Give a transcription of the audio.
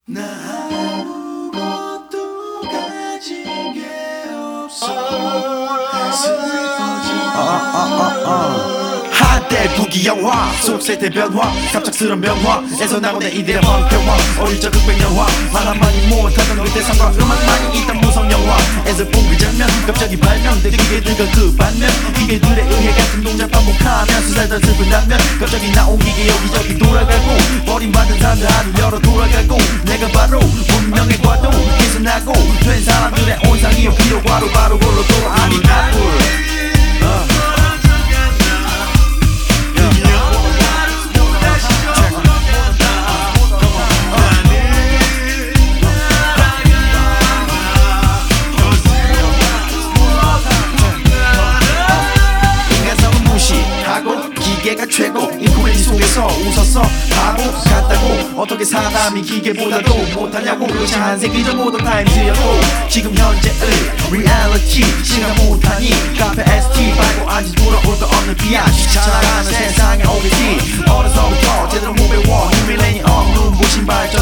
나 아무것도 가진 게 없어. 한때 부귀영화 속 세대 변화 갑작스런 변화에서 나오는 이들의 황폐화 어릴 적 흑백 영화 말 한마디 못하던 그때 상과 음악만이 있던 무성 영화에서 본 그 장면 갑자기 발명된 기계들과 그 반면 기계들에 의해 같은 동작 반복하며 수살던 슬픈 단면 갑자기 나온 기계 여기저기 돌아가고 버림받은 사람들 하루 열어 돌아가고 내가 바로 운명의 과도 계산하고 된 사람들의 온상이요 비료과로 바로 골로 돌아아니 나불 기계가 최고 인코메디 속에서 웃었어 바보 같다고 어떻게 사람이 기계보다도 못하냐고 그렇지 한 세기 전 모던 타임즈였고 지금 현재의 리얼리티 시간 못하니 카페 ST 밟고 앉아 돌아올 거 없는 비아치 살아가는 세상에 오겠지 어려서부터 제대로 못 배워 뉴 밀레니엄 눈부신 발전